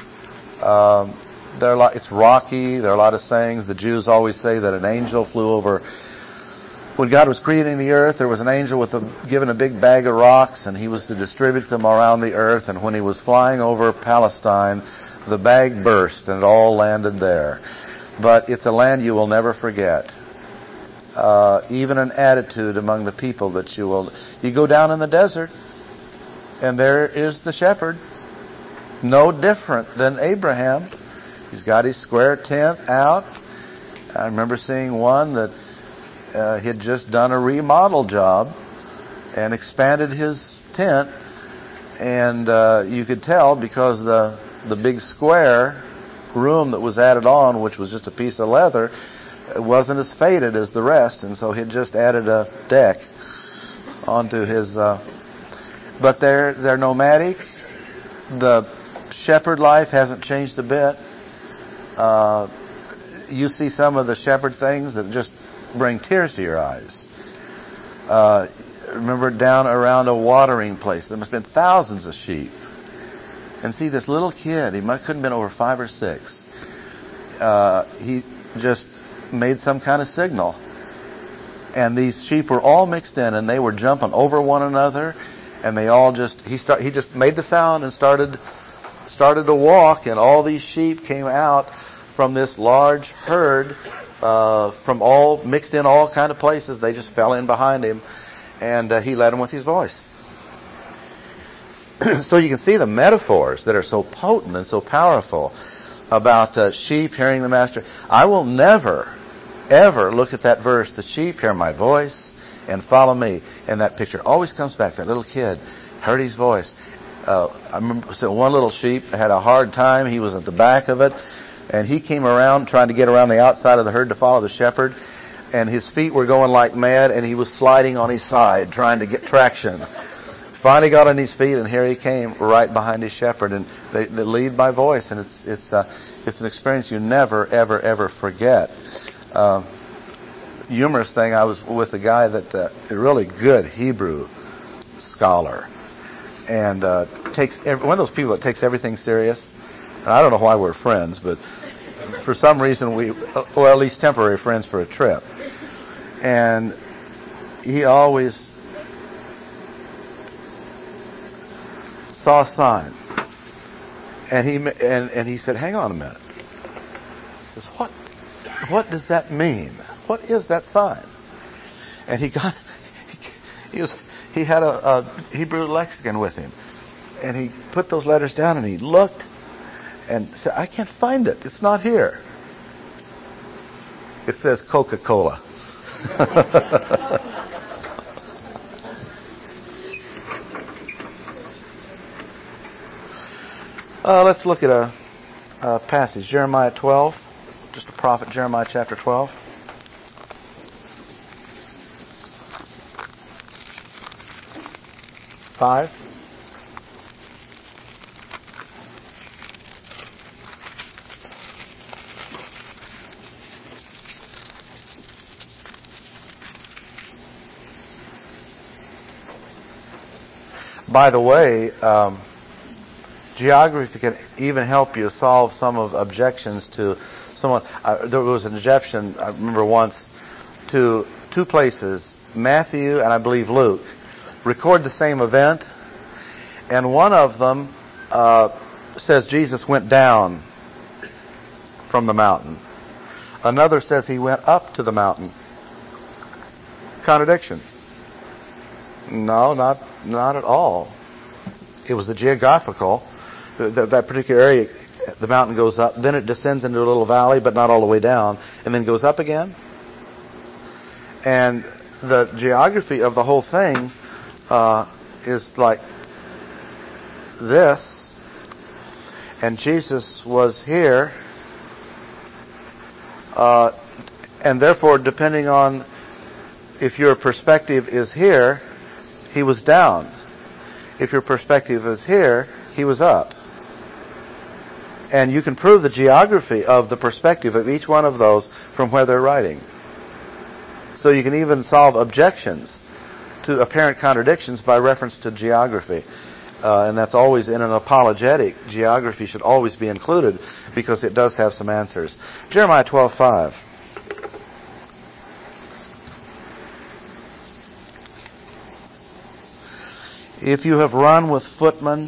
It's rocky. There are a lot of sayings. The Jews always say that an angel flew over. When God was creating the earth, there was an angel given a big bag of rocks, and he was to distribute them around the earth. And when he was flying over Palestine, the bag burst, and it all landed there. But it's a land you will never forget. Even an attitude among the people that you go down in the desert, and there is the shepherd, no different than Abraham. He's got his square tent out. I remember seeing one that he had just done a remodel job and expanded his tent, and you could tell because the big square room that was added on, which was just a piece of leather, it wasn't as faded as the rest, and so he'd just added a deck onto his. But they're nomadic. The shepherd life hasn't changed a bit. You see some of the shepherd things that just bring tears to your eyes. Remember down around a watering place, there must have been thousands of sheep. And see this little kid, couldn't have been over 5 or 6. He just made some kind of signal. And these sheep were all mixed in, and they were jumping over one another, And they all he just made the sound and started to walk, and all these sheep came out from this large herd, from all mixed in all kind of places. They just fell in behind him, and he led them with his voice. So you can see the metaphors that are so potent and so powerful about sheep hearing the master. I will never, ever look at that verse, the sheep hear my voice and follow me. And that picture always comes back. That little kid heard his voice. I remember one little sheep had a hard time. He was at the back of it, and he came around trying to get around the outside of the herd to follow the shepherd. And his feet were going like mad, and he was sliding on his side trying to get traction. Finally got on his feet, and here he came right behind his shepherd. And they lead by voice, and it's an experience you never, ever, ever forget. Humorous thing, I was with a guy that a really good Hebrew scholar, and takes one of those people that takes everything serious. And I don't know why we're friends, but for some reason or at least temporary friends for a trip. And he always saw a sign, and he said, "Hang on a minute." He says, "What does that mean? What is that sign?" And he had a Hebrew lexicon with him, and he put those letters down, and he looked and said, "I can't find it. It's not here." It says Coca-Cola. Let's look at a passage, Jeremiah 12, just a prophet, Jeremiah chapter 12. By the way, geography can even help you solve some of objections to someone. There was an objection, I remember once, to two places, Matthew and I believe Luke, record the same event, and one of them says Jesus went down from the mountain. Another says he went up to the mountain. Contradiction. No, not at all. It was the geographical. That particular area, the mountain goes up, then it descends into a little valley, but not all the way down, and then goes up again. And the geography of the whole thing is like this, and Jesus was here, and therefore, depending on if your perspective is here, he was down. If your perspective is here, he was up. And you can prove the geography of the perspective of each one of those from where they're writing. So you can even solve objections to apparent contradictions by reference to geography. And that's always in an apologetic. Geography should always be included because it does have some answers. Jeremiah 12:5. If you have run with footmen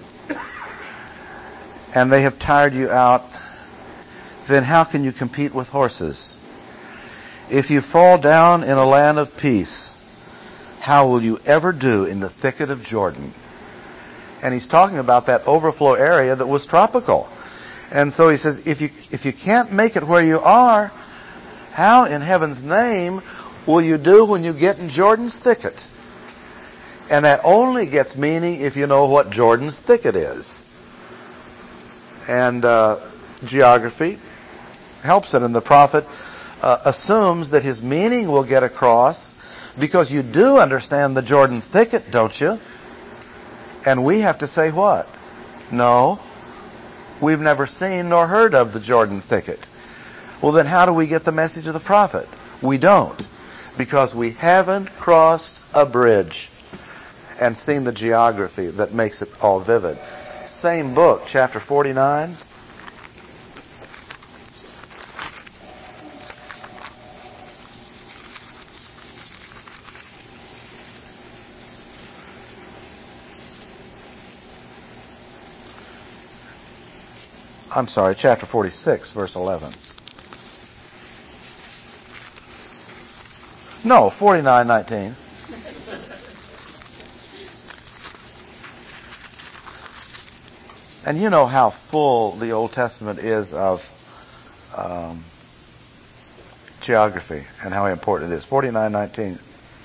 and they have tired you out, then how can you compete with horses? If you fall down in a land of peace, how will you ever do in the thicket of Jordan? And he's talking about that overflow area that was tropical. And so he says, if you can't make it where you are, how in heaven's name will you do when you get in Jordan's thicket? And that only gets meaning if you know what Jordan's thicket is. And geography helps it. And the prophet assumes that his meaning will get across because you do understand the Jordan thicket, don't you? And we have to say what? No, we've never seen nor heard of the Jordan thicket. Well, then how do we get the message of the prophet? We don't, because we haven't crossed a bridge and seen the geography that makes it all vivid. Same book, chapter 49. I'm sorry, chapter 46, verse 11. No, 49:19. And you know how full the Old Testament is of geography and how important it is. 49:19.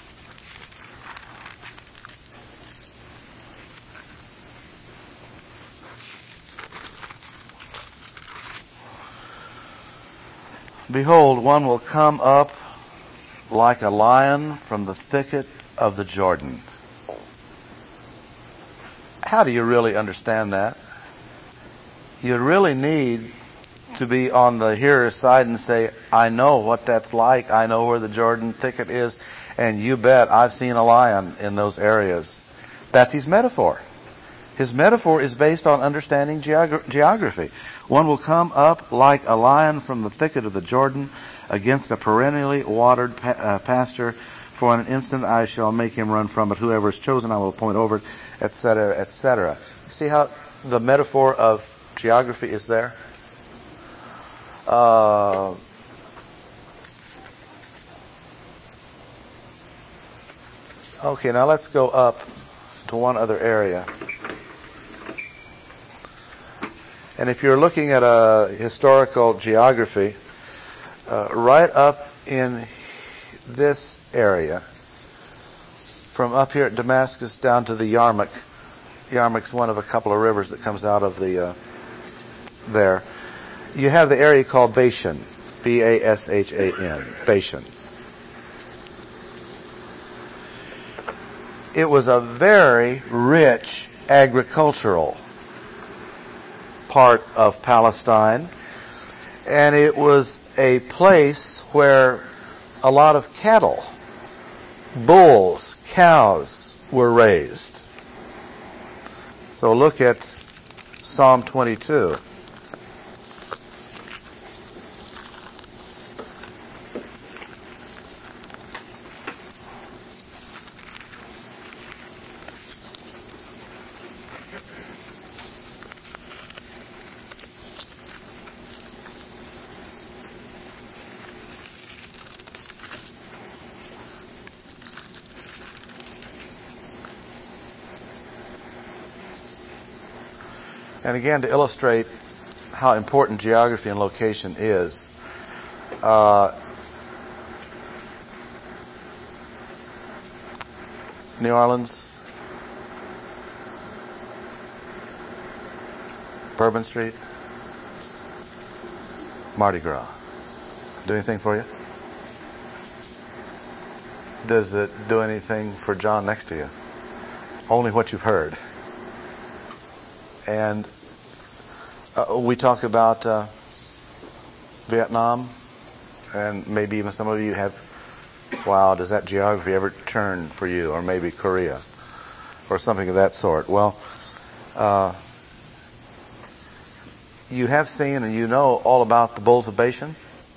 Behold, one will come up like a lion from the thicket of the Jordan. How do you really understand that? You really need to be on the hearer's side and say, I know what that's like. I know where the Jordan thicket is. And you bet I've seen a lion in those areas. That's his metaphor. His metaphor is based on understanding geography. One will come up like a lion from the thicket of the Jordan against a perennially watered pasture. For an instant I shall make him run from it. Whoever is chosen I will appoint over it, etc., etc. See how the metaphor of geography is there? Okay, now let's go up to one other area. And if you're looking at a historical geography, right up in this area, from up here at Damascus down to the Yarmouk. Yarmouk's one of a couple of rivers that comes out of the there. You have the area called Bashan, B-A-S-H-A-N, Bashan. It was a very rich agricultural part of Palestine, and it was a place where a lot of cattle, bulls, cows were raised. So look at Psalm 22. And again, to illustrate how important geography and location is, New Orleans, Bourbon Street, Mardi Gras. Do anything for you? Does it do anything for John next to you? Only what you've heard. And we talk about Vietnam, and maybe even some of you have, wow, does that geography ever turn for you? Or maybe Korea, or something of that sort. Well, you have seen and you know all about the bulls of Bashan.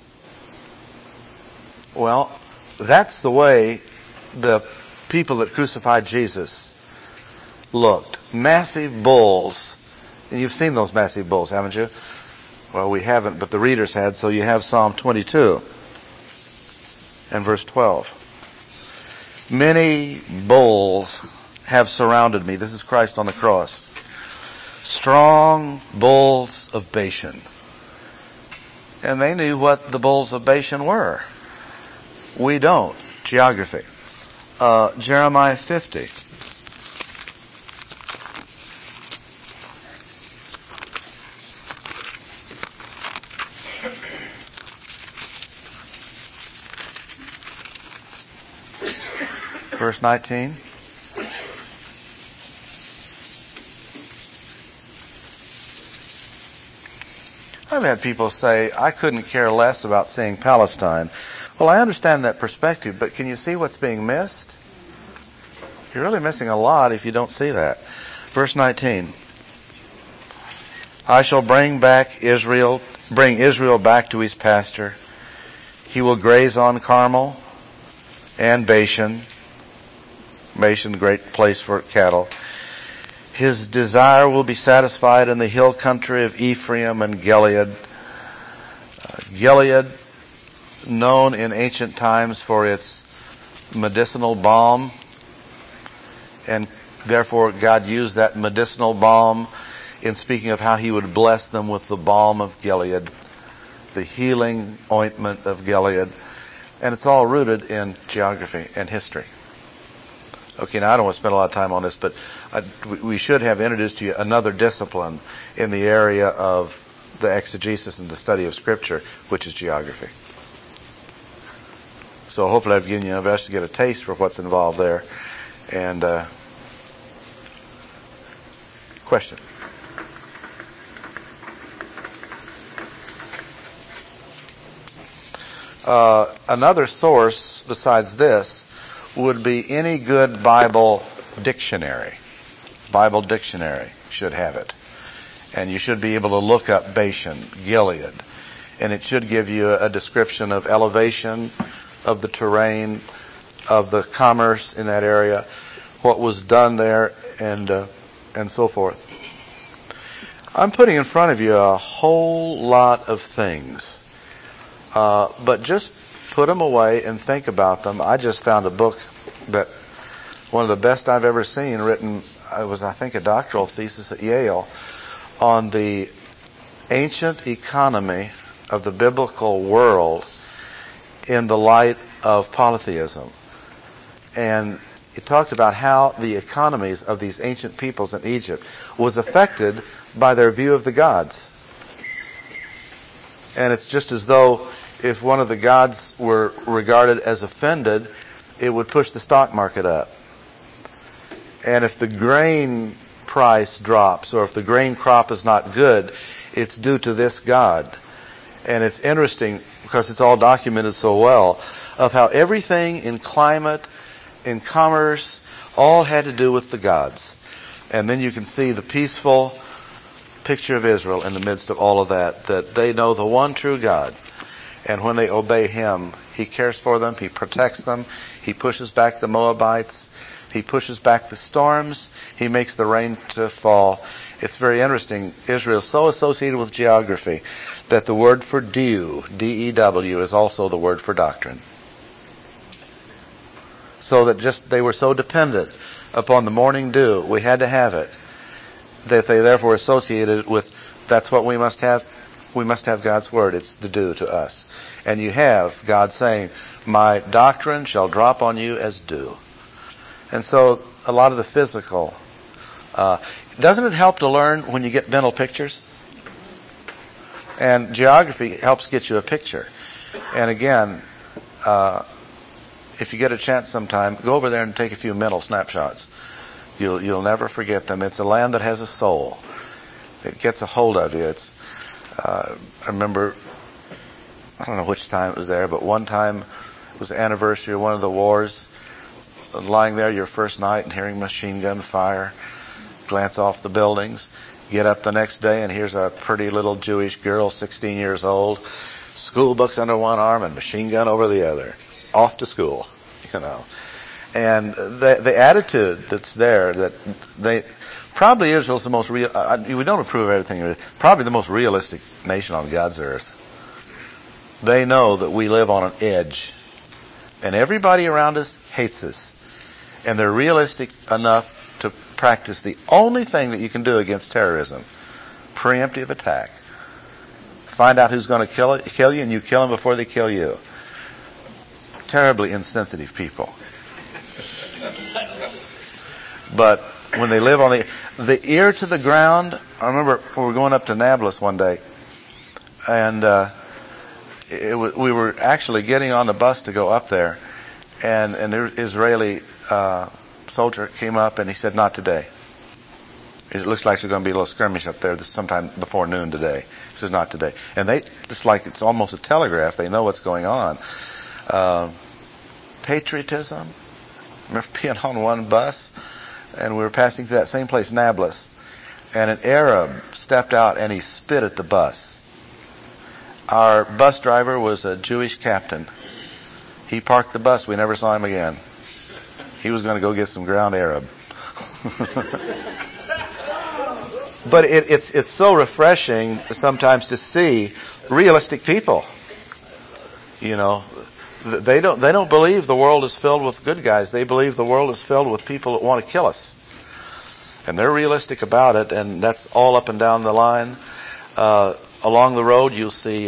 Well, that's the way the people that crucified Jesus looked. Massive bulls. And you've seen those massive bulls, haven't you? Well, we haven't, but the readers had, so you have Psalm 22 and verse 12. Many bulls have surrounded me. This is Christ on the cross. Strong bulls of Bashan. And they knew what the bulls of Bashan were. We don't. Geography. Jeremiah 50. Verse 19. I've had people say, I couldn't care less about seeing Palestine. Well, I understand that perspective, but can you see what's being missed? You're really missing a lot if you don't see that. Verse 19. I shall bring Israel back to his pasture. He will graze on Carmel and Bashan. Bashan, great place for cattle. His desire will be satisfied in the hill country of Ephraim and Gilead. Gilead, known in ancient times for its medicinal balm, and therefore God used that medicinal balm in speaking of how he would bless them with the balm of Gilead, the healing ointment of Gilead. And it's all rooted in geography and history. Okay, now I don't want to spend a lot of time on this, but we should have introduced to you another discipline in the area of the exegesis and the study of Scripture, which is geography. So hopefully I've given you enough to get a taste for what's involved there. And question? Another source besides this would be any good Bible dictionary. Bible dictionary should have it. And you should be able to look up Bashan, Gilead. And it should give you a description of elevation, of the terrain, of the commerce in that area, what was done there, and so forth. I'm putting in front of you a whole lot of things. But just put them away and think about them. I just found a book that one of the best I've ever seen written. It was, I think, a doctoral thesis at Yale on the ancient economy of the biblical world in the light of polytheism. And it talked about how the economies of these ancient peoples in Egypt was affected by their view of the gods. And it's just as though if one of the gods were regarded as offended, it would push the stock market up. And if the grain price drops, or if the grain crop is not good, it's due to this god. And it's interesting, because it's all documented so well, of how everything in climate, in commerce, all had to do with the gods. And then you can see the peaceful picture of Israel in the midst of all of that they know the one true God. And when they obey Him, He cares for them, He protects them, He pushes back the Moabites, He pushes back the storms, He makes the rain to fall. It's very interesting. Israel is so associated with geography that the word for dew, D-E-W, is also the word for doctrine. So that just they were so dependent upon the morning dew, we had to have it, that they therefore associated with, that's what we must have. We must have God's word. It's the dew to us. And you have God saying, my doctrine shall drop on you as dew. And so a lot of the physical, doesn't it help to learn when you get mental pictures? And geography helps get you a picture. And again, if you get a chance sometime, go over there and take a few mental snapshots. You'll never forget them. It's a land that has a soul. It gets a hold of you. I remember, I don't know which time it was there, but one time it was the anniversary of one of the wars. Lying there your first night and hearing machine gun fire, glance off the buildings, get up the next day and here's a pretty little Jewish girl, 16 years old, school books under one arm and machine gun over the other, off to school, And the attitude that's there, that probably Israel's the most real, we don't approve of everything, probably the most realistic nation on God's earth. They know that we live on an edge. And everybody around us hates us. And they're realistic enough to practice the only thing that you can do against terrorism. Preemptive attack. Find out who's going to kill you and you kill them before they kill you. Terribly insensitive people. But when they live on the ear to the ground, I remember we were going up to Nablus one day, and we were actually getting on the bus to go up there, and an Israeli soldier came up and he said, not today. It looks like there's going to be a little skirmish up there sometime before noon today. He says, not today. And it's like it's almost a telegraph. They know what's going on. Patriotism. I remember being on one bus, and we were passing through that same place, Nablus, and an Arab stepped out and he spit at the bus. Our bus driver was a Jewish captain. He parked the bus. We never saw him again. He was going to go get some ground Arab. But it's so refreshing sometimes to see realistic people. You know, they don't believe the world is filled with good guys. They believe the world is filled with people that want to kill us. And they're realistic about it, and that's all up and down the line. Along the road, you'll see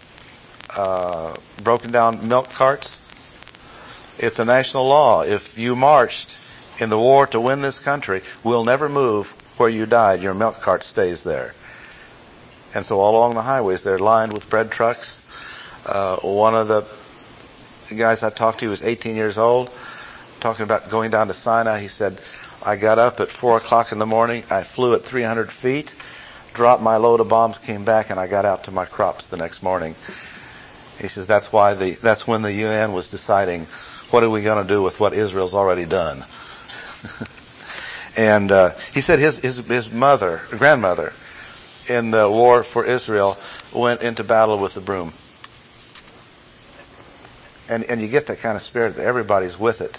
broken down milk carts. It's a national law. If you marched in the war to win this country, we'll never move where you died. Your milk cart stays there. And so all along the highways, they're lined with bread trucks. One of the guys I talked to was 18 years old, talking about going down to Sinai. He said, I got up at 4 o'clock in the morning. I flew at 300 feet, dropped my load of bombs, came back, and I got out to my crops the next morning. He says that's when the UN was deciding what are we going to do with what Israel's already done. And he said his grandmother, in the war for Israel, went into battle with the broom. And you get that kind of spirit that everybody's with it.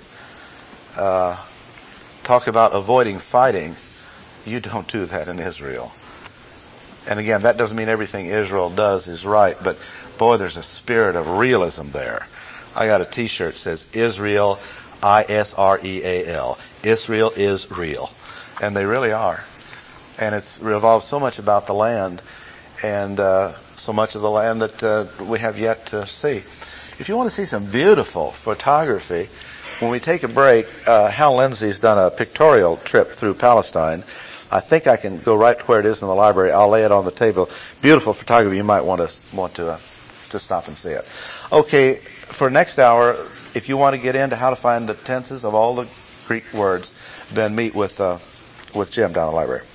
Talk about avoiding fighting. You don't do that in Israel. And again, that doesn't mean everything Israel does is right, but boy, there's a spirit of realism there. I got a t-shirt that says Israel, Israel. Israel is real. And they really are. And it's revolves so much about the land, and so much of the land that we have yet to see. If you want to see some beautiful photography, when we take a break, Hal Lindsey's done a pictorial trip through Palestine. I think I can go right to where it is in the library. I'll lay it on the table. Beautiful photography. You might want to stop and see it. Okay, for next hour, if you want to get into how to find the tenses of all the Greek words, then meet with Jim down in the library.